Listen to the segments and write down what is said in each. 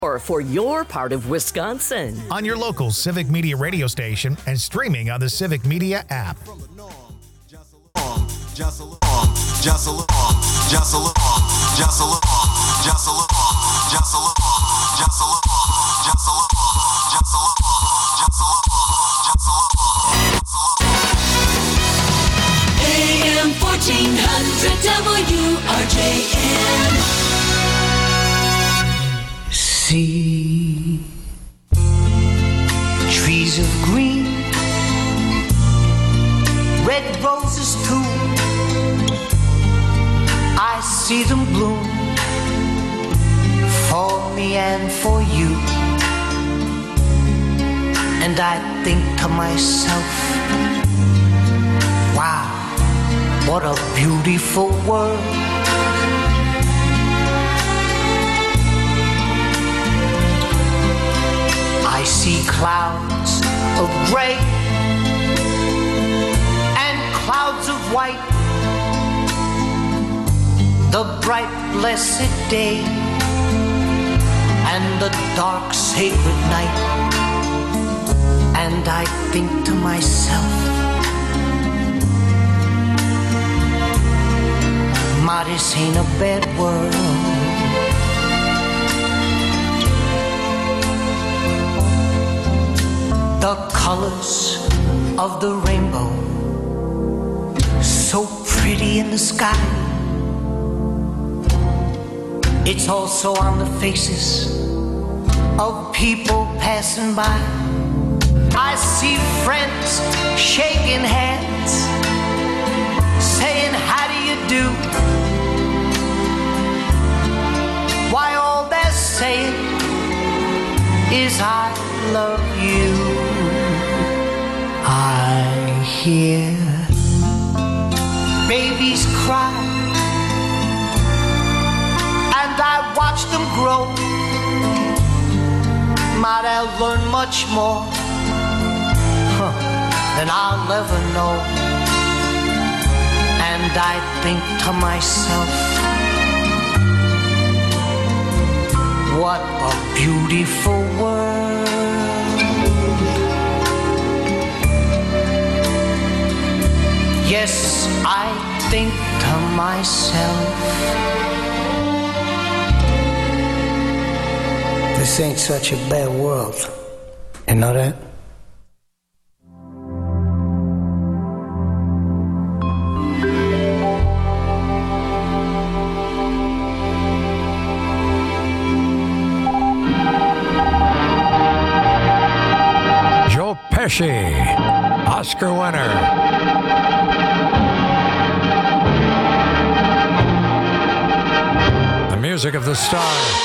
Or for your part of Wisconsin. On your local Civic Media radio station and streaming on the Civic Media app. AM 1400 WRJN. See trees of green, red roses too. I see them bloom for me and for you. And I think to myself, wow, what a beautiful world. I see clouds of gray and clouds of white, the bright blessed day and the dark sacred night. And I think to myself, my, this ain't a bad world. The colors of the rainbow, so pretty in the sky. It's also on the faces of people passing by. I see friends shaking hands, saying, how do you do? Why, all they're saying is, I love you. I hear babies cry, and I watch them grow. Might I learn much more than I'll ever know. And I think to myself, what a beautiful world. Yes, I think to myself, this ain't such a bad world. You know that? Joe Pesci, Oscar winner. The music of the stars.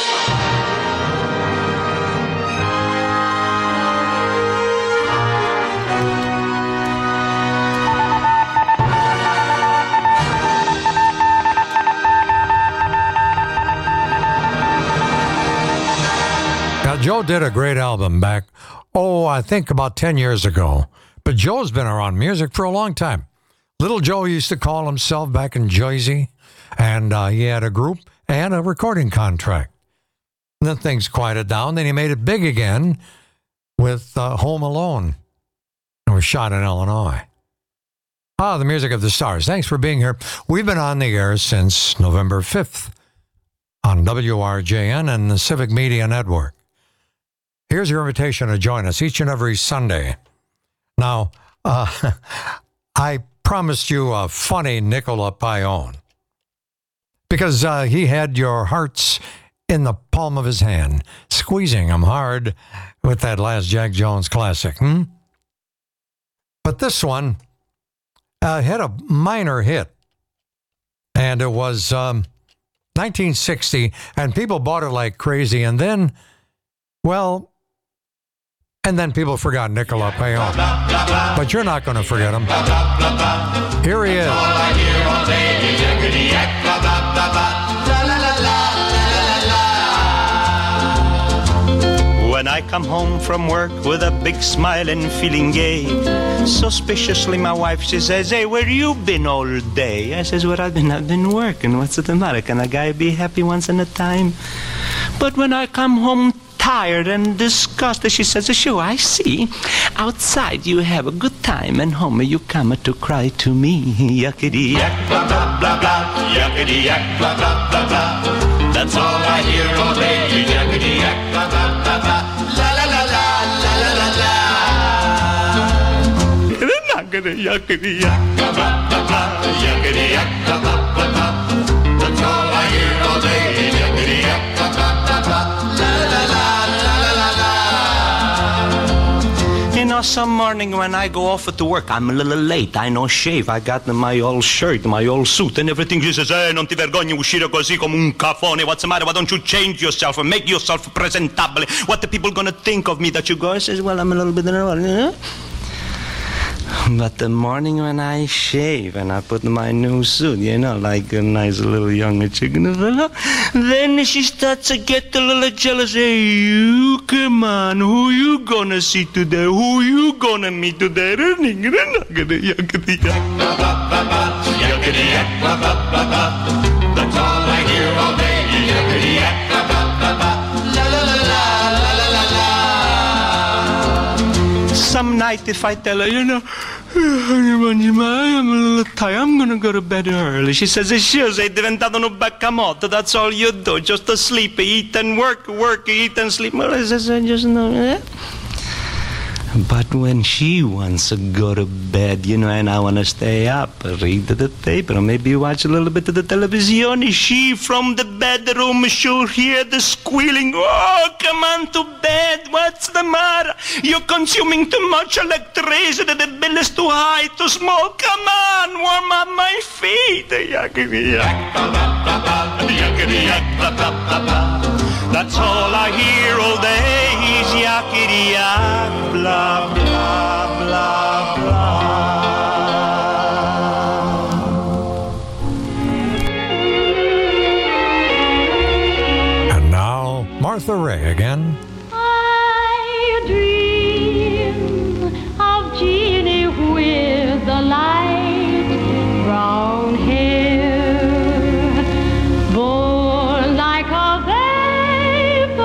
Now, Joe did a great album back, I think about 10 years ago. But Joe's been around music for a long time. Little Joe used to call himself back in Jersey, and he had a group and a recording contract. And then things quieted down. Then he made it big again with Home Alone. It was shot in Illinois. The music of the stars. Thanks for being here. We've been on the air since November 5th on WRJN and the Civic Media Network. Here's your invitation to join us each and every Sunday. Now, I promised you a funny Nicola Pione because he had your hearts in the palm of his hand, squeezing them hard with that last Jack Jones classic. But this one had a minor hit, and it was 1960, and people bought it like crazy, and then people forgot Nicola Pione. But you're not going to forget him. Here he is. All I hear all day is yakety-yak, blah, blah, blah, blah. La, la, la, la, la, la, la. When I come home from work with a big smile and feeling gay, suspiciously my wife, she says, hey, where you been all day? I says, where I've been working. What's the matter? Can a guy be happy once in a time? But when I come home tired and disgusted. She says, sure, I see. Outside you have a good time, and home you come to cry to me. Yuckity yak, blah, blah, blah, blah. Yuckity yak, blah, blah, blah, blah. That's all I hear all day. Yuckity yak, blah, blah, blah, blah. La, la, la, la, la, la, la, la. Yuckity yak, blah, blah, blah, blah. Yuckity yak, blah, blah, blah, blah. That's all I hear all day. Yuckity yak, blah, blah, blah, blah. La, la, la, la, la, la, la. You know, some morning when I go off to work, I'm a little late. I no shave. I got my old shirt, my old suit, and everything. She says, non ti vergogni uscire così come un cafone. What's the matter? Why don't you change yourself and make yourself presentable? What the people gonna think of me that you go? I says, well, I'm a little bit nervous, you know? But the morning when I shave and I put my new suit, you know, like a nice little young chicken, then she starts to get a little jealous. Hey, you, come on, who you gonna see today? Who you gonna meet today? That's all I hear all day. Some night if I tell her, you know, I'm a little tired, I'm gonna go to bed early. She says, sure, sei diventato un baccamotto, that's all you do, just to sleep, eat and work, eat and sleep. Well, I says, I just know. But when she wants to go to bed, you know, and I want to stay up, read the paper, or maybe watch a little bit of the television, she from the bedroom, she'll hear the squealing. Oh, come on to bed. What's the matter? You're consuming too much electricity. The bill is too high, too small. Come on, warm up my feet. That's all I hear all day is yakety yak, blah, blah, blah, blah. And now, Martha Raye again. I dream of Jeannie with the light brown hair, born like a vapor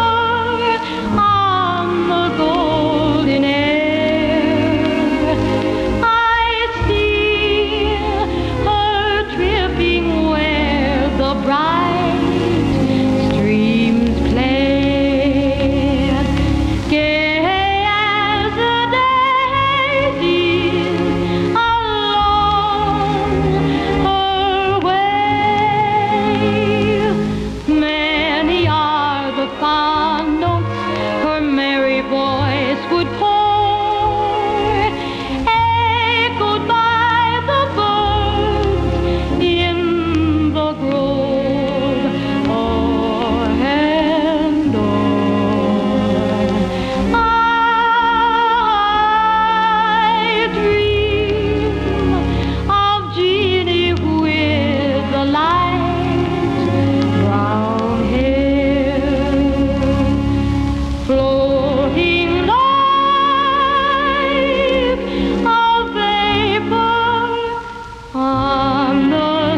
on the golden air. I see her tripping where the bright streams play, gay as the daisies along her way. Many are the fond notes her merry voice would pour, echoed by the birds in the grove, o'er and o'er. I dream of Jeannie with the light brown hair, floating like a vapor on the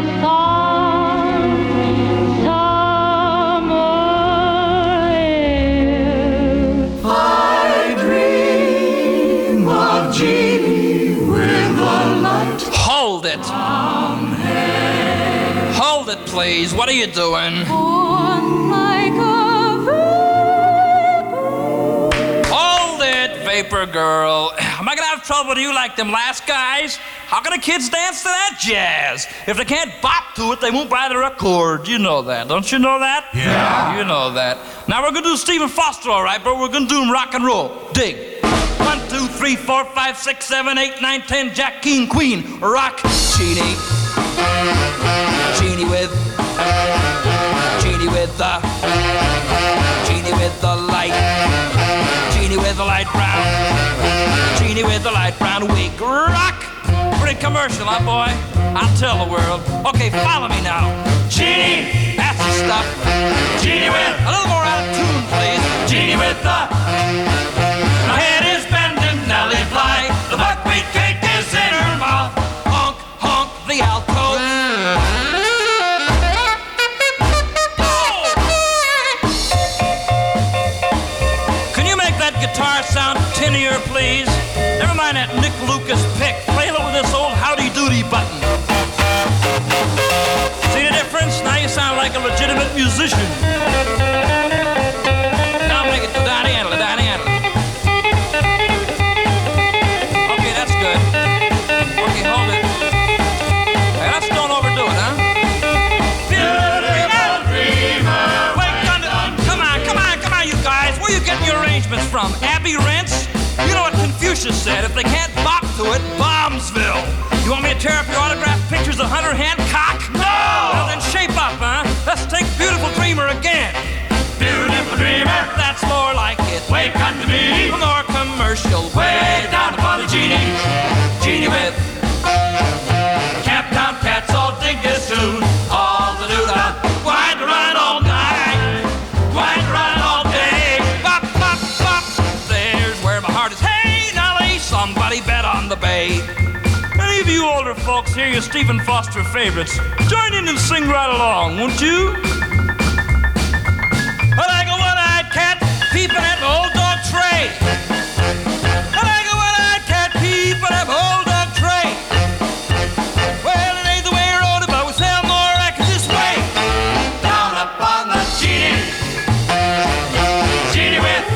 summer air. I dream of Jeannie with the light. Hold it. Hold it, please. What are you doing? On like a vapor. Hold it, vapor girl. Am I gonna have trouble with you like them last guys? How can the kids dance to that jazz? If they can't bop to it, they won't buy the record. You know that, don't you know that? Yeah. You know that. Now we're gonna do Stephen Foster, all right, but we're gonna do him rock and roll. Dig. 1, 2, 3, 4, 5, 6, 7, 8, 9, 10. Jack, King, Queen. Rock. Jeannie. Jeannie with the light. Jeannie with the light brown. Jeannie with the light brown wig. Rock. Pretty commercial, huh, boy? I'll tell the world. Okay, follow me now. Jeannie. That's the stuff. Jeannie with a little more out of tune, please. Jeannie with the. My head is bending, Nellie fly. The buckwheat cake is in her mouth. Honk, honk, the alto. that sound tinnier, please? Never mind that Nick Lucas pick. Play it with this old howdy doody button. See the difference? Now you sound like a legitimate musician. Now make it to Donnie Handler, Donnie Handler. Okay, that's good. Okay, hold it. Hey, let's don't overdo it, huh? Come on, you guys. Where you getting your arrangements from? Abbey Rents? You know what Confucius said. If they can't bop to it, Bombsville. You want me to tear up your autographed pictures of Hunter Hancock? No! Well, then shape up, huh? Let's take Beautiful Dreamer again. Beautiful dreamer, That's more like it. wake unto me. More commercial. Way down upon the genie. Genie with cap down cats all dig this tune. All the doo-dah. Wind around all night. Wind around all day. Bop, bop, bop. There's where my heart is. Hey, Nelly, somebody bet on the bay. Any of you older folks hear your Stephen Foster favorites? Join in and sing right along, won't you? Like a one-eyed cat peeping at my old dog Trey. Like a one-eyed cat peeping at my old dog Trey. Well, it ain't the way I wrote it, but we sell more records this way. Down upon the genie. Genie with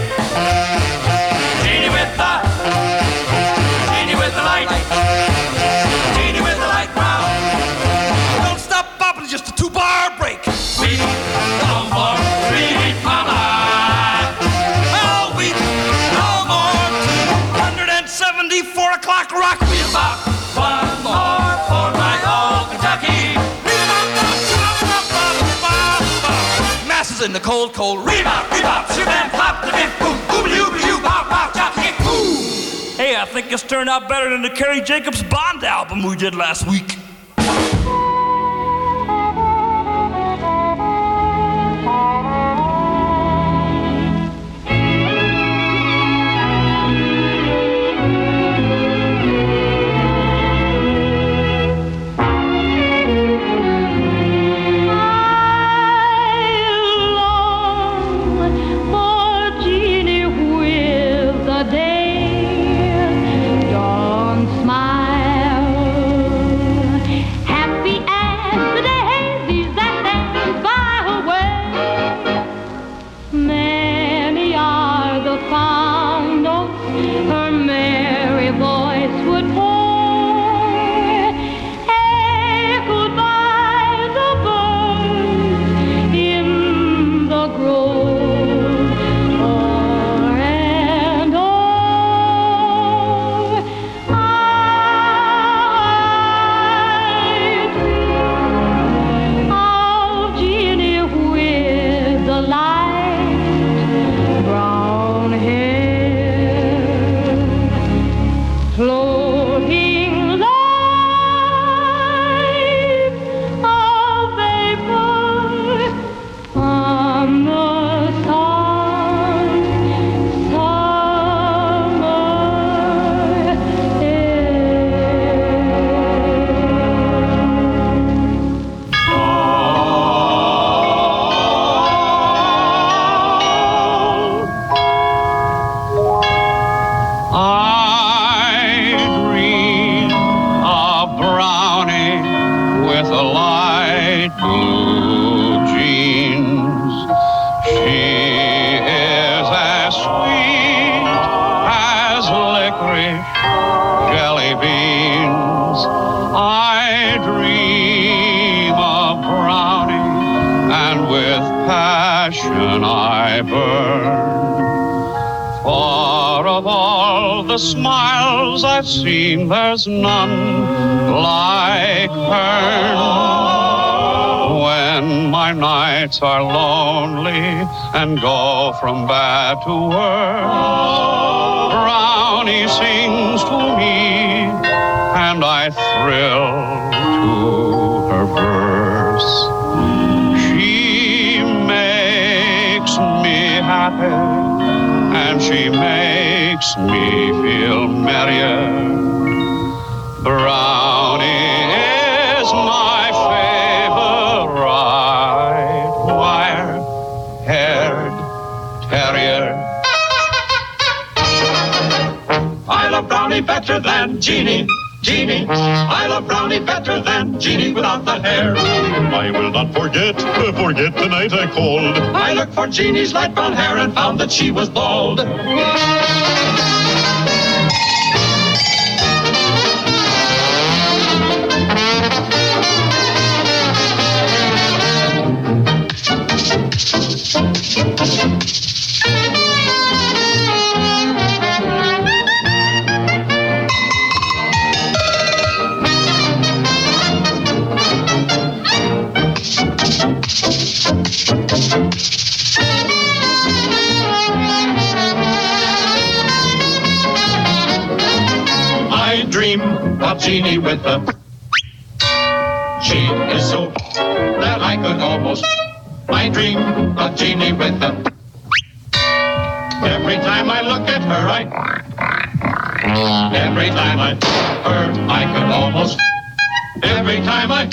the light. Genie with the light brown. Don't stop bopping, it's just a 2-bar break. We no more 3-beat mama. Oh, we no more 274 o'clock rock. We bop one more for my old Kentucky. Masses in the cold, cold rain. Rebop, shib and flop the biff, boom, boom-a-doo-ba-doo, bop, bop, chop, kick, boom. Hey, I think this turned out better than the Kerry Jacobs Bond album we did last week. For Jeannie with the day dawn smile, happy as the daisies that dance by her way. Many are the fond notes her merry voice would pour, echoed by the birds in the grove. O'er and o'er, I dream of Jeannie with the light brown hair, floating like a vapor on the summer I dream of Brownie with the light blue jeans. She is as sweet as licorice jelly beans. I dream of Brownie, and with passion I burn. For of all the smiles I've seen, there's none like hers. When my nights are lonely and go from bad to worse, Brownie sings to me, and I thrill to her verse. She makes me happy, and she makes me feel merrier. Brownie is my favorite wire-haired terrier. love Brownie better than Jeannie. Jeannie, I love Brownie better than Jeannie without the hair. I will not forget the night I called. I looked for Jeannie's light brown hair and found that she was bald. I dream of Jeannie with a... She is so that I could almost... I dream of Jeannie with a... Every time I look at her, every time I could almost... Every time I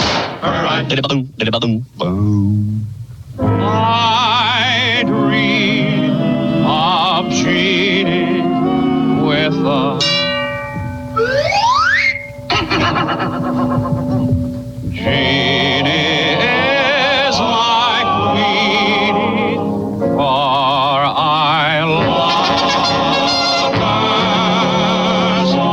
dream of Jeannie with a... Jeannie is my queenie, for I love her so.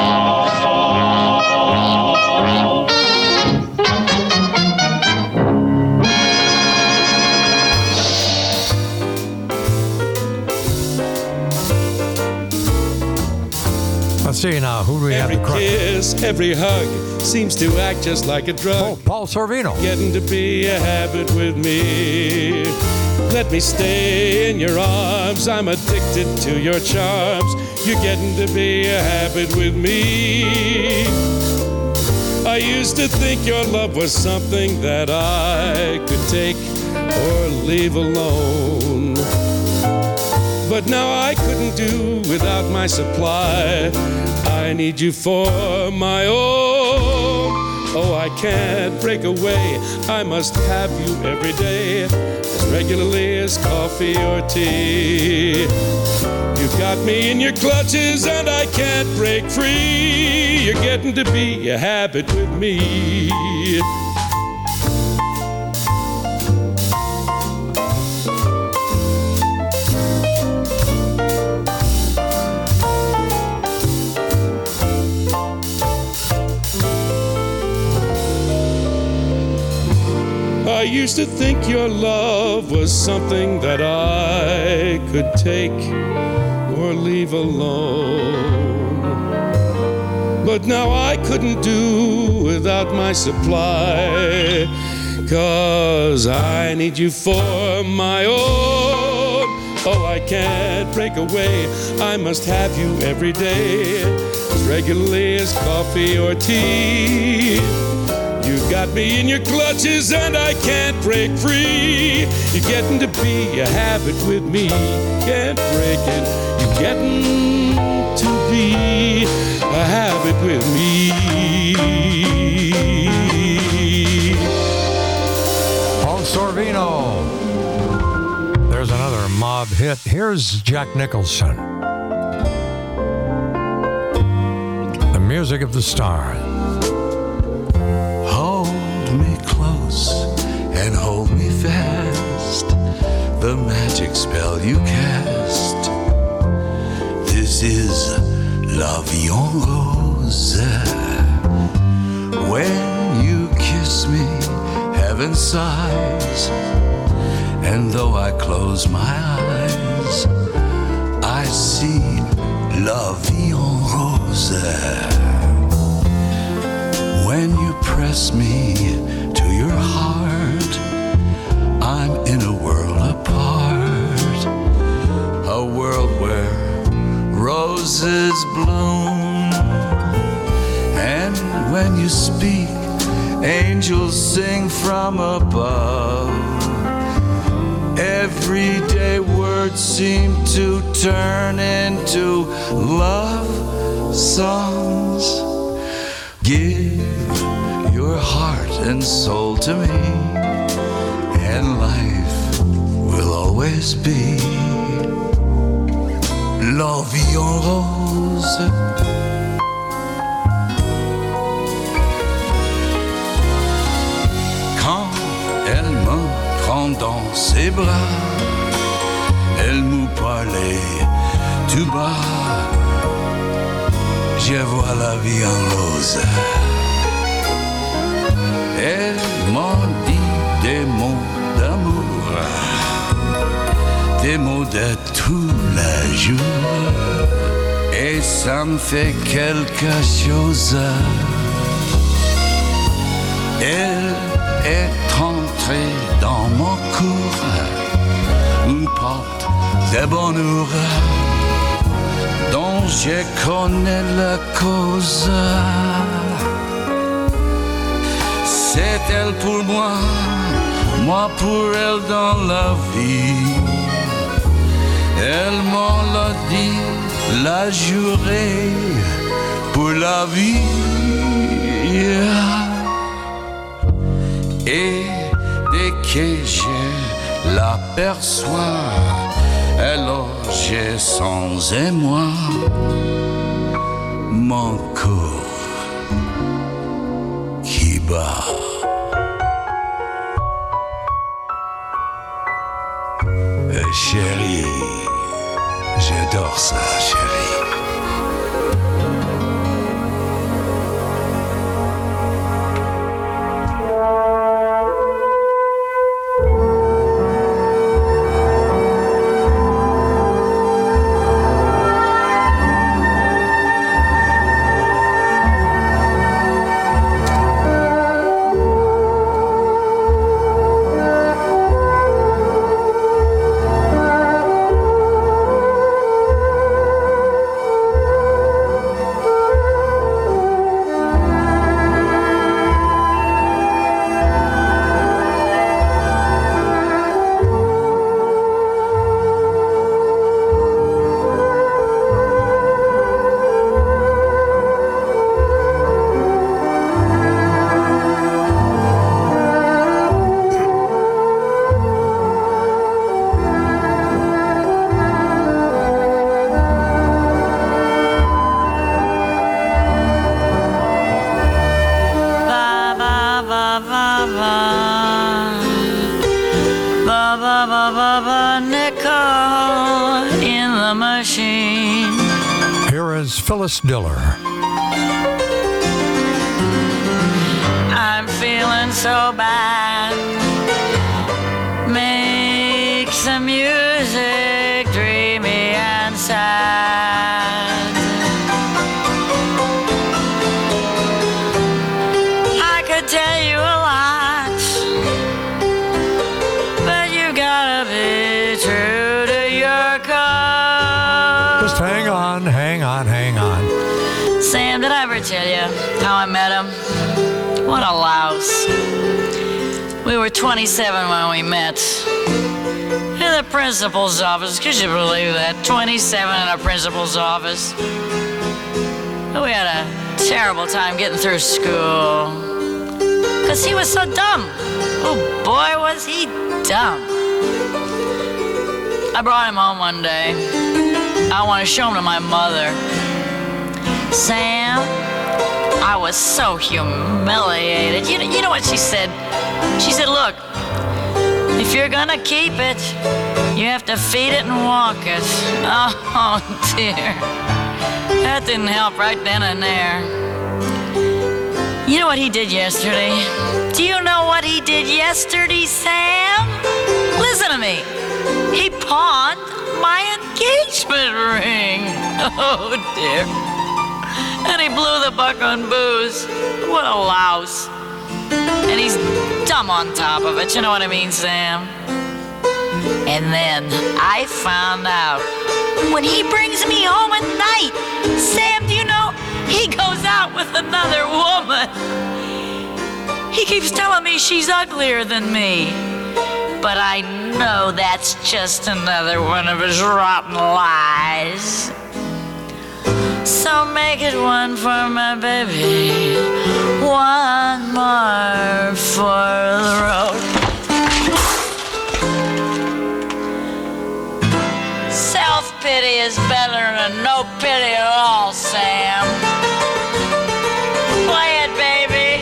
Let's see now, who do we have Every the crush? kiss, every hug seems to act just like a drug. Oh, Paul Sorvino. Getting to be a habit with me. Let me stay in your arms. I'm addicted to your charms. You're getting to be a habit with me. I used to think your love was something that I could take or leave alone. But now I couldn't do without my supply. I need you for my own. Oh, I can't break away. I must have you every day, as regularly as coffee or tea. You got me in your clutches and I can't break free. You're getting to be a habit with me. I used to think your love was something that I could take or leave alone. But now I couldn't do without my supply, 'cause I need you for my own. Oh, I can't break away. I must have you every day, as regularly as coffee or tea. You got me in your clutches and I can't break free. You're getting to be a habit with me. Can't break it. You're getting to be a habit with me. Paul Sorvino. There's another mob hit. Here's Jack Nicholson. The music of the stars. And hold me fast, the magic spell you cast. This is La Vie en Rose. When you kiss me, heaven sighs. And though I close my eyes, I see La Vie en Rose. When you press me to your heart, I'm in a world apart, a world where roses bloom. And when you speak, angels sing from above. Everyday words seem to turn into love songs. Give your heart and soul to me, and life will always be la vie en rose. Quand elle me prend dans ses bras, elle nous parlait tout bas. Je vois la vie en rose. Elle m'a dit des mots d'amour, des mots de tous les jours, et ça me fait quelque chose. Elle est entrée dans mon cours, une porte de bonheur dont je connais la cause. C'est elle pour moi, moi pour elle dans la vie. Elle m'en l'a dit, l'a juré pour la vie. Et dès que je l'aperçois, alors j'ai sans émoi mon corps qui bat. Chérie, j'adore ça, chérie. Phyllis Diller. I'm feeling so bad. Make some music dreamy and sad. I could tell you a lot, but you gotta be true to your cause. Just hang on, hang on, hang on. Sam, did I ever tell you how I met him? What a louse. We were 27 when we met. In the principal's office. Could you believe that? 27 in a principal's office. We had a terrible time getting through school. Because he was so dumb. Oh boy, was he dumb. I brought him home one day. I want to show him to my mother. Sam, I was so humiliated. You know what she said? She said, look, if you're gonna keep it, you have to feed it and walk it. Oh, dear. That didn't help right then and there. You know what he did yesterday? Do you know what he did yesterday, Sam? Listen to me. He pawned my engagement ring. Oh, dear. And he blew the buck on booze. What a louse. And he's dumb on top of it. You know what I mean, Sam? And then I found out when he brings me home at night, Sam, do you know, he goes out with another woman. He keeps telling me she's uglier than me. But I know that's just another one of his rotten lies. So make it one for my baby, one more for the road. Self-pity is is better than no pity at all, Sam. Play it, baby.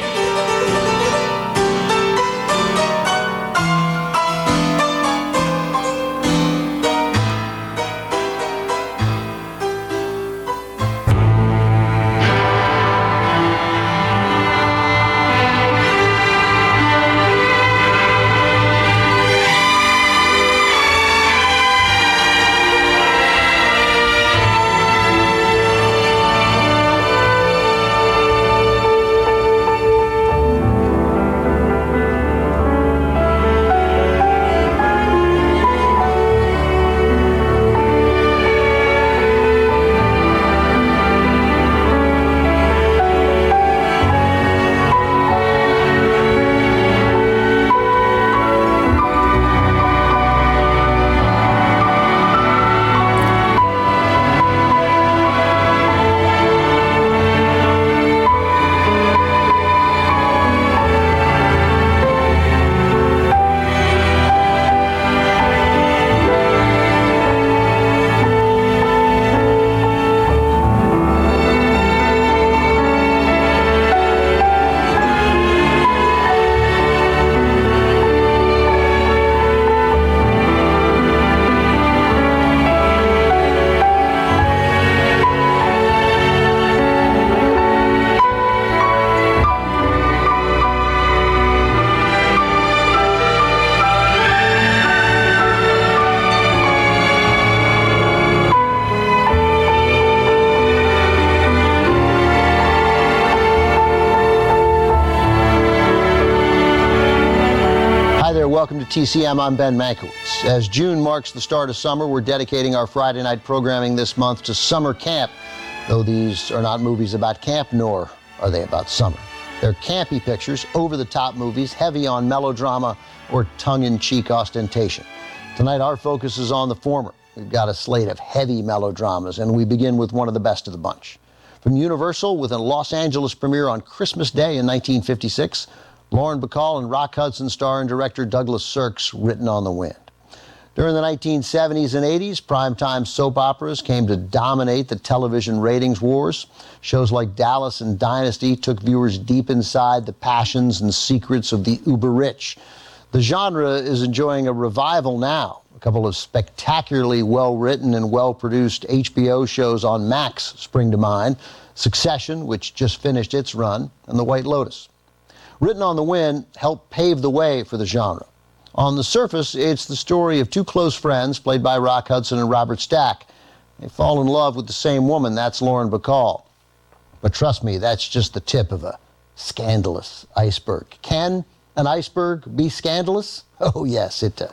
Welcome to TCM. I'm Ben Mankiewicz. As June marks the start of summer, we're dedicating our Friday night programming this month to summer camp. Though these are not movies about camp, nor are they about summer. They're campy pictures, over-the-top movies, heavy on melodrama or tongue-in-cheek ostentation. Tonight, our focus is on the former. We've got a slate of heavy melodramas, and we begin with one of the best of the bunch. From Universal, with a Los Angeles premiere on Christmas Day in 1956, Lauren Bacall and Rock Hudson star and director Douglas Sirk's Written on the Wind. During the 1970s and 80s, primetime soap operas came to dominate the television ratings wars. Shows like Dallas and Dynasty took viewers deep inside the passions and secrets of the uber-rich. The genre is enjoying a revival now. A couple of spectacularly well-written and well-produced HBO shows on Max spring to mind. Succession, which just finished its run, and The White Lotus. Written on the Wind helped pave the way for the genre. On the surface, it's the story of two close friends, played by Rock Hudson and Robert Stack. They fall in love with the same woman, that's Lauren Bacall. But trust me, that's just the tip of a scandalous iceberg. Can an iceberg be scandalous? Oh yes, it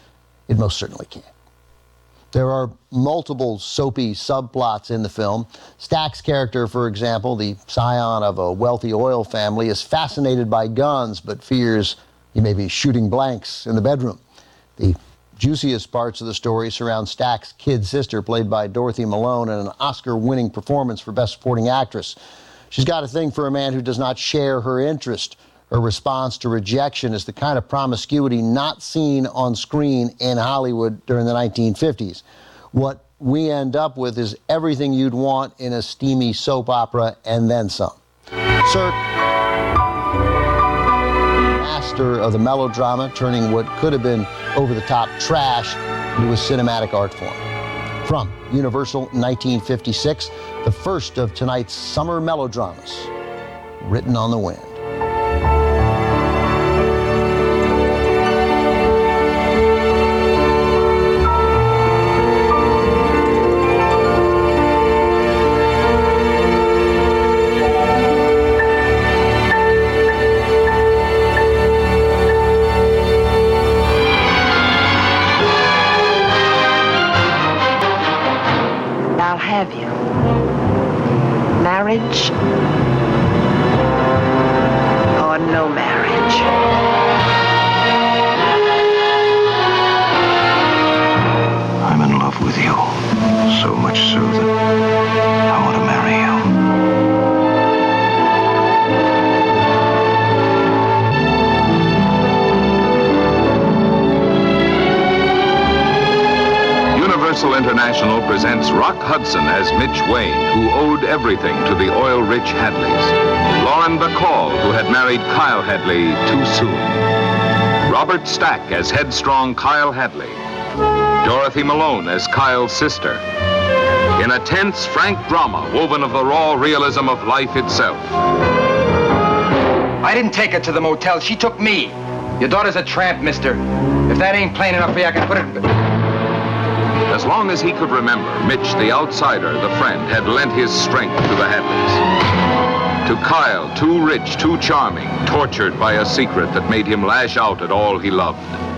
most certainly can. There are multiple soapy subplots in the film. Stack's character, for example, the scion of a wealthy oil family, is fascinated by guns but fears he may be shooting blanks in the bedroom. The juiciest parts of the story surround Stack's kid sister, played by Dorothy Malone, in an Oscar-winning performance for Best Supporting Actress. She's got a thing for a man who does not share her interest. Her response to rejection is the kind of promiscuity not seen on screen in Hollywood during the 1950s. What we end up with is everything you'd want in a steamy soap opera and then some. Sirk, master of the melodrama, turning what could have been over-the-top trash into a cinematic art form. From Universal 1956, the first of tonight's summer melodramas, Written on the Wind. Marriage or no marriage? I'm in love with you, so much so that I want to marry you. Universal Entertainment International presents Rock Hudson as Mitch Wayne, who owed everything to the oil-rich Hadleys. Lauren Bacall, who had married Kyle Hadley too soon. Robert Stack as headstrong Kyle Hadley. Dorothy Malone as Kyle's sister. In a tense, frank drama woven of the raw realism of life itself. I didn't take her to the motel. She took me. Your daughter's a tramp, mister. If that ain't plain enough for you, I can put it... As long as he could remember, Mitch, the outsider, the friend, had lent his strength to the Hadleys. To Kyle, too rich, too charming, tortured by a secret that made him lash out at all he loved.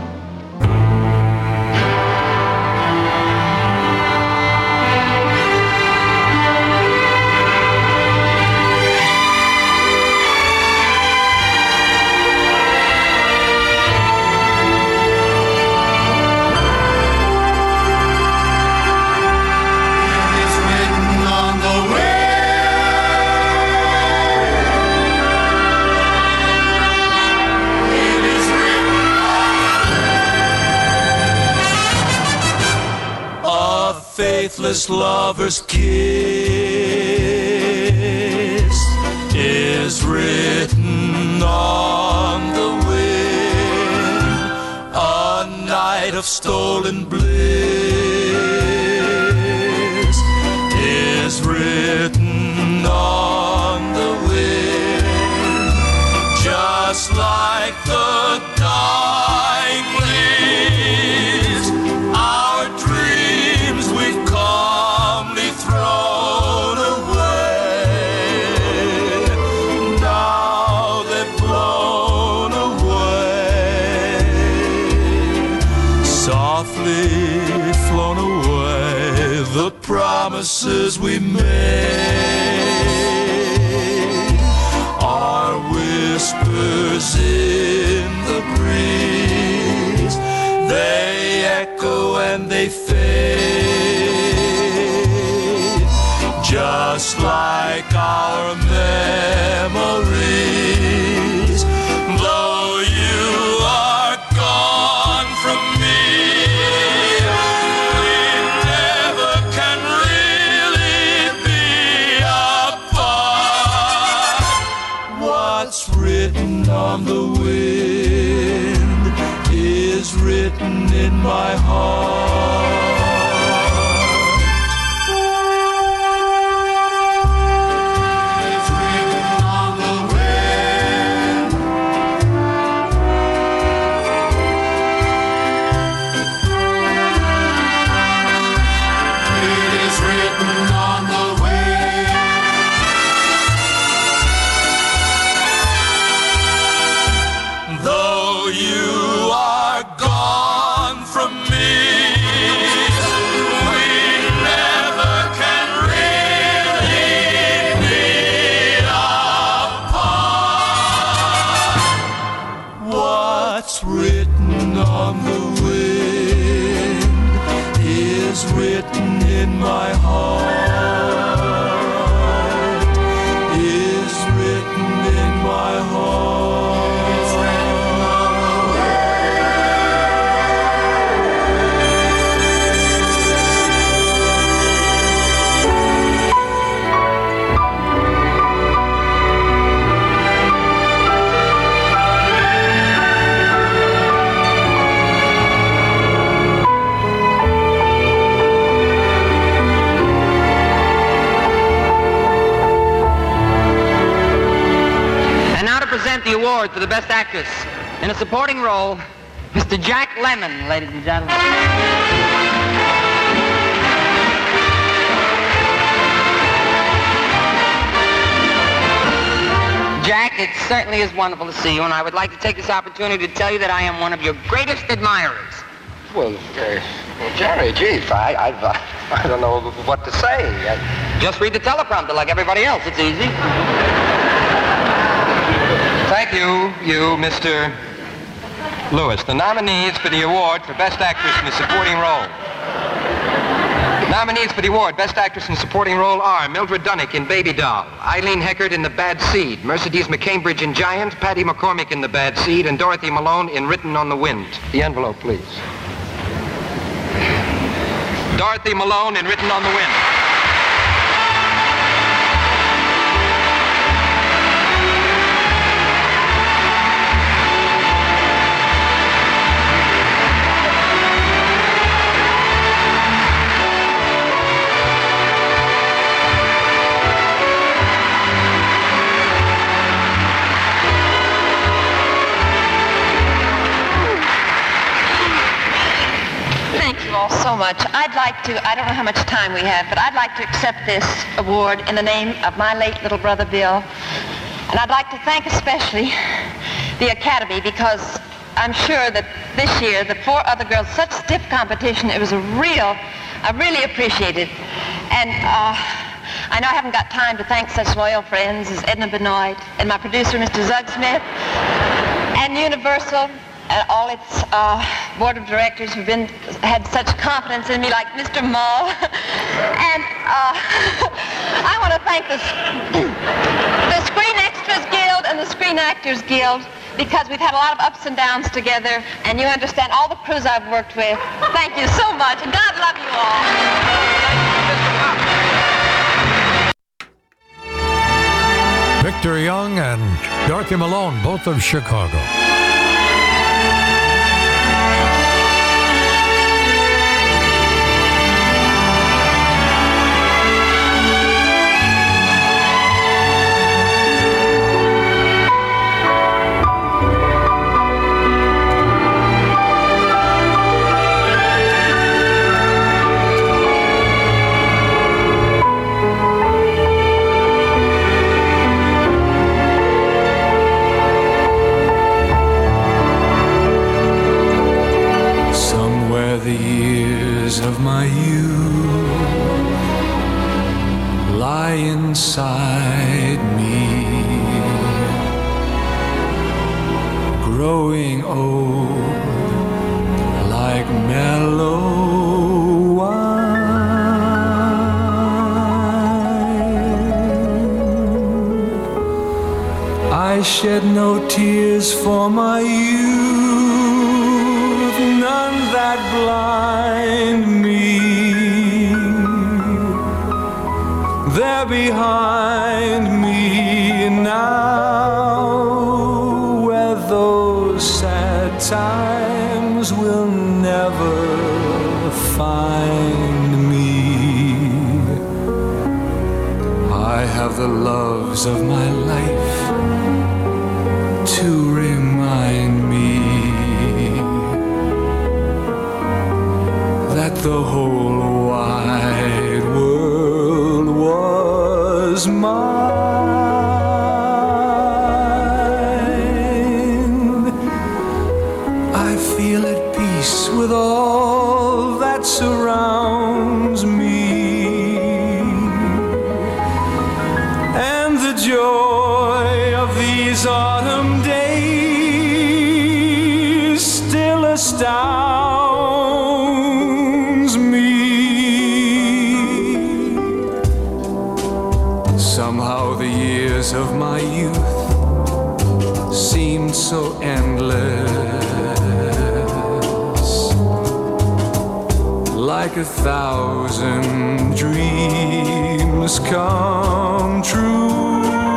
Faithless lover's kiss is written on the wind, a night of stolen bliss is written on the wind, just like the dying leaves, our dreams we've calmly thrown away. Now they've blown away, softly flown away, the promises we made are whispers in the breeze. They echo and they fade, just like our memories. Though you are gone from me, we never can really be apart. What's written on the wind is written in my heart. The award for the Best Actress in a supporting role, Mr. Jack Lemmon, ladies and gentlemen. Jack, it certainly is wonderful to see you, and I would like to take this opportunity to tell you that I am one of your greatest admirers. Well, Jerry, gee, I don't know what to say. Just read the teleprompter like everybody else. It's easy. Thank you, Mr. Lewis. The nominees for the award for Best Actress in a Supporting Role. Nominees for the award Best Actress in a Supporting Role are Mildred Dunnick in Baby Doll, Eileen Heckert in The Bad Seed, Mercedes McCambridge in Giant, Patty McCormick in The Bad Seed, and Dorothy Malone in Written on the Wind. The envelope, please. Dorothy Malone in Written on the Wind. Thank you all so much. I'd like to, I don't know how much time we have, but I'd like to accept this award in the name of my late little brother, Bill. And I'd like to thank especially the Academy, because I'm sure that this year, the 4 other girls, such stiff competition, it was I really appreciate it. And I know I haven't got time to thank such loyal friends as Edna Benoit and my producer, Mr. Zug Smith, and Universal, and all its board of directors who've had such confidence in me, like Mr. Mull. And I want to thank the Screen Extras Guild and the Screen Actors Guild, because we've had a lot of ups and downs together, and you understand all the crews I've worked with. Thank you so much, and God love you all. Victor Young and Dorothy Malone, both of Chicago. The years of my youth lie inside me, growing old like mellow wine. I shed no tears for my youth, none that blind me. They're behind me now, where those sad times will never find me. I have the loves of my life to remind me that the whole wide world was mine. I feel at peace with all that surrounds me, and the joy of these autumn days still astounds me. Somehow the years of my youth seemed so endless, like 1,000 dreams come true.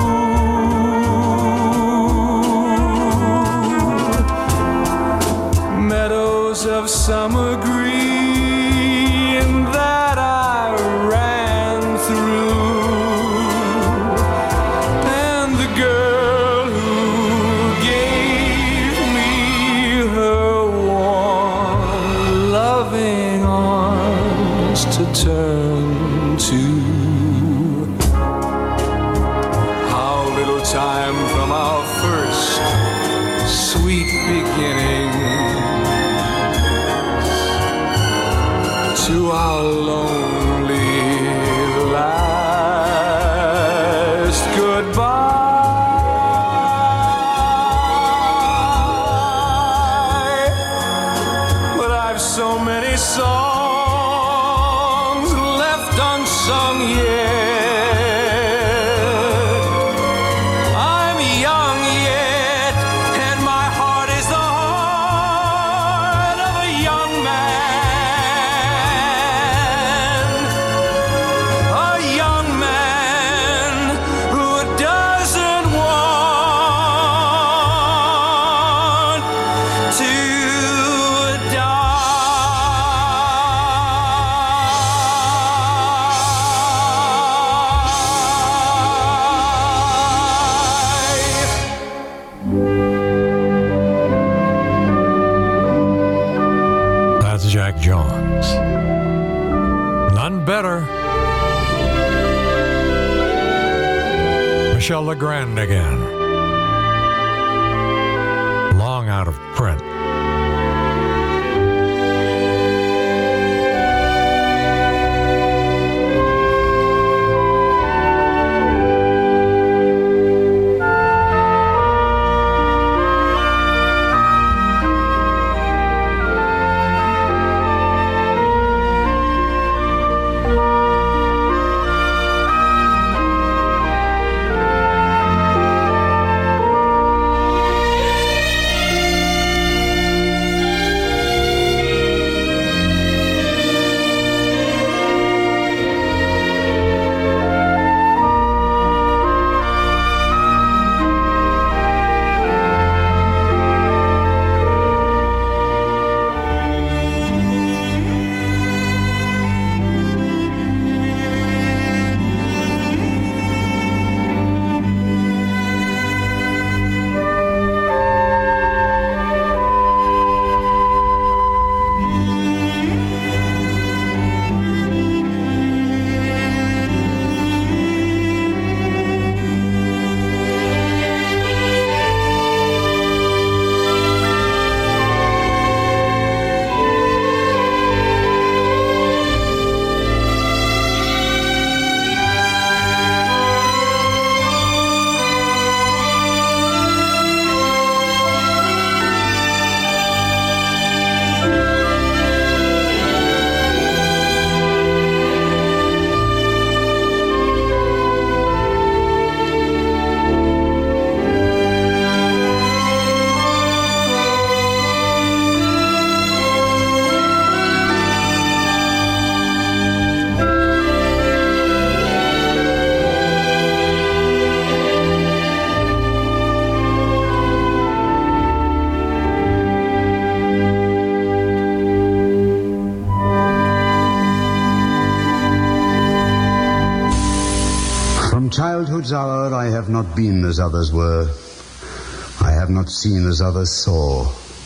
Meadows of summer green that I ran through, and the girl who gave me her warm, loving arms to turn to. How little time from our first sweet beginning to our lonely last goodbye. But I've so many songs left unsung yet. I'm young yet, and my heart is the heart of a young man. Michel Legrand again. Long out of print. Childhood's hour I have not been as others were. I have not seen as others saw.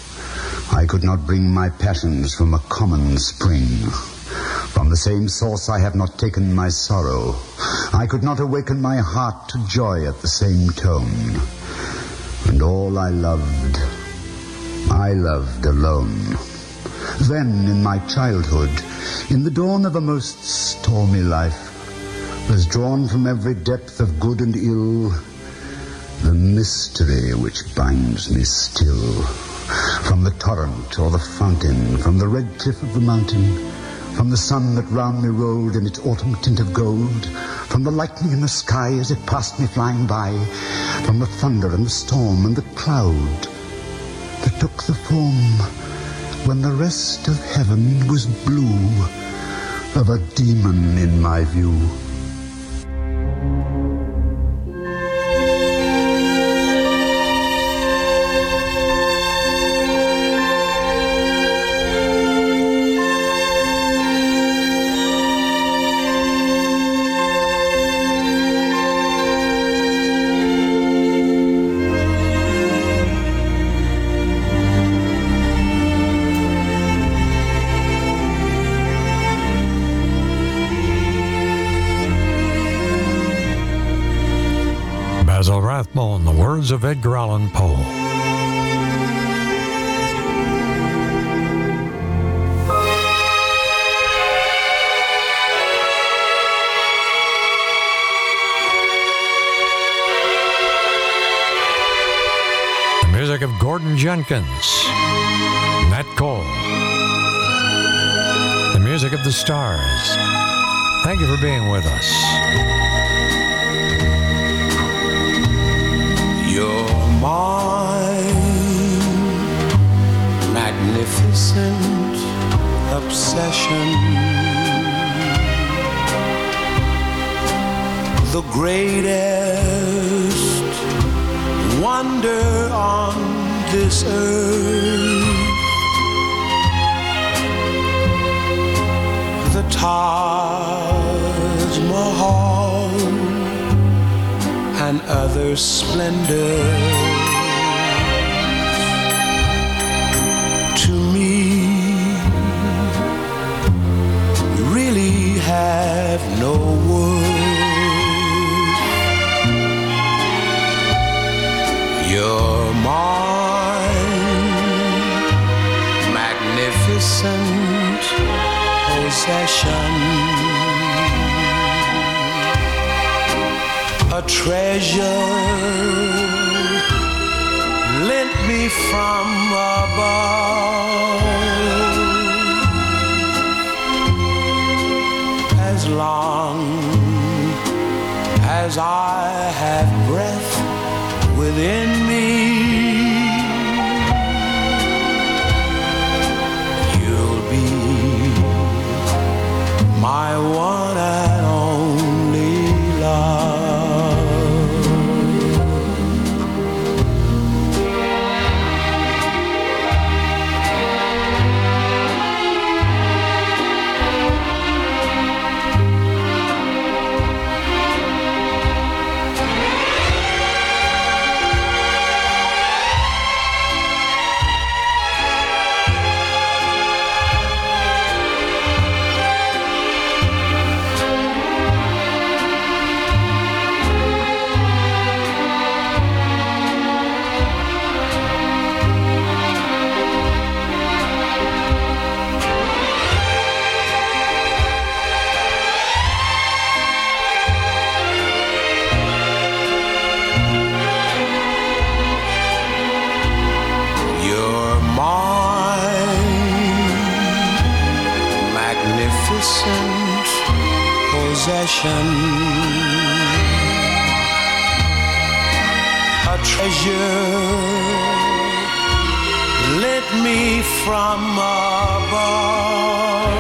I could not bring my passions from a common spring. From the same source I have not taken my sorrow. I could not awaken my heart to joy at the same tone. And all I loved alone. Then, in my childhood, in the dawn of a most stormy life, was drawn from every depth of good and ill the mystery which binds me still. From the torrent or the fountain, from the red cliff of the mountain, from the sun that round me rolled in its autumn tint of gold, from the lightning in the sky as it passed me flying by, from the thunder and the storm and the cloud that took the form, when the rest of heaven was blue, of a demon in my view. Basil Rathbone, the words of Edgar Allan Poe. The music of Gordon Jenkins, Nat Cole. The music of the Stars. Thank you for being with us. You're my magnificent obsession, the greatest wonder on this earth, the Taj Mahal and other splendors. To me, really have no words. possession, a treasure lent me from above. As long as I have breath within me, you'll be my one and only love. Possession, a treasure lent me from above.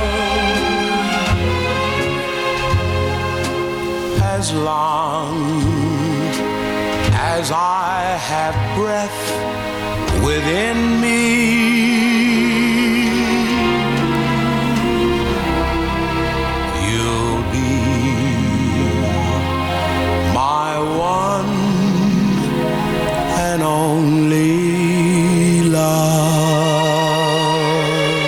As long as I have breath within me, only love.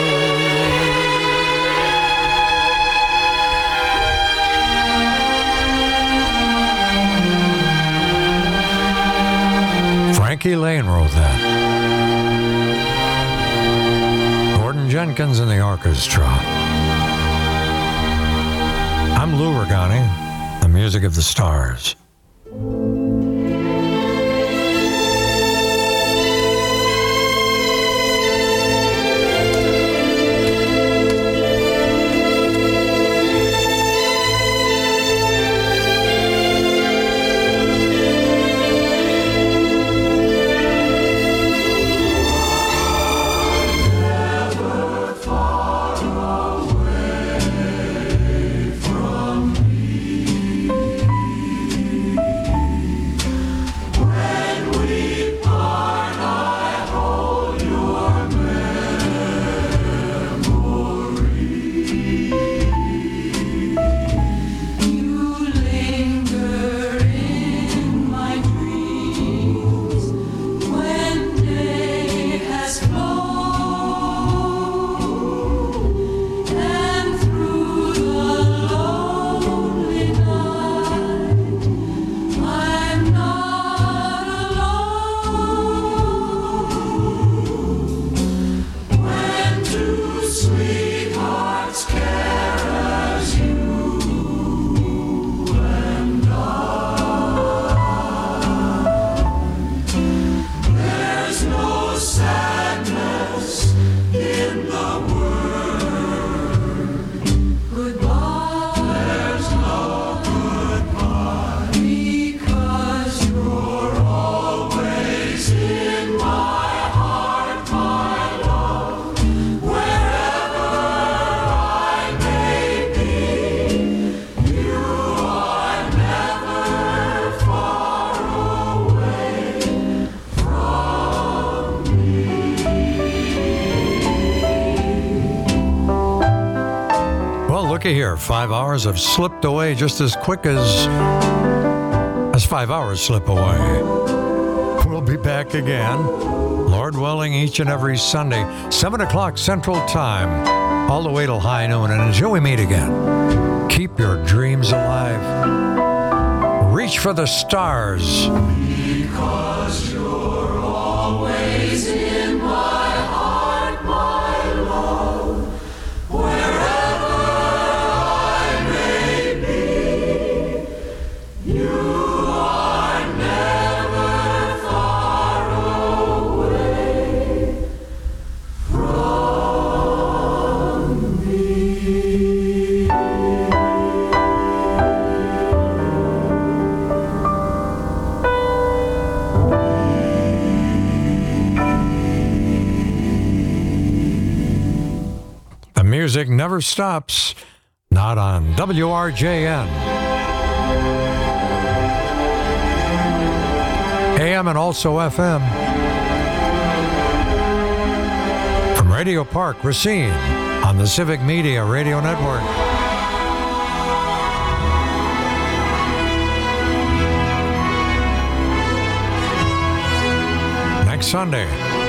Frankie Lane wrote that. Gordon Jenkins and the orchestra. I'm Lou Regani, the music of the stars. Here, 5 hours have slipped away just as quick as 5 hours slip away. We'll be back again, Lord willing, each and every Sunday, 7 o'clock Central Time, all the way till high noon. And until we meet again, keep your dreams alive. Reach for the stars. Because you're always in my heart, my love, wherever Music never stops, not on WRJN. AM and also FM. From Radio Park, Racine, on the Civic Media Radio Network. Next Sunday.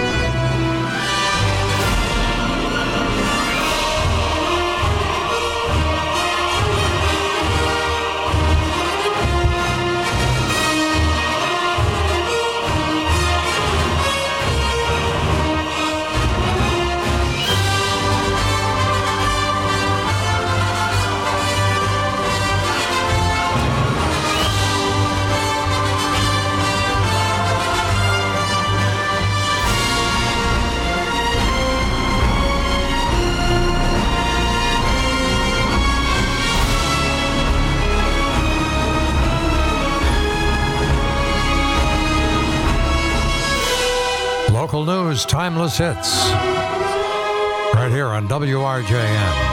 Local news, timeless hits. Right here on WRJN.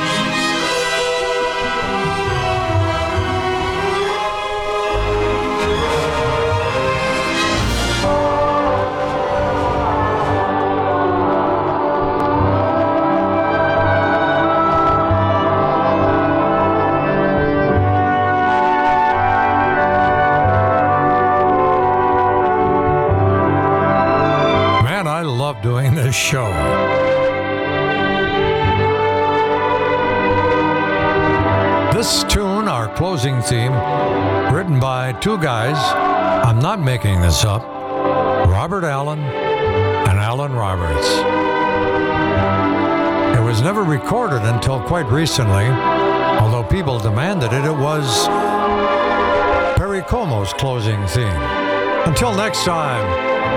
Doing this show. This tune, our closing theme, written by two guys, I'm not making this up, Robert Allen and Alan Roberts. It was never recorded until quite recently, although people demanded it. It was Perry Como's closing theme. Until next time.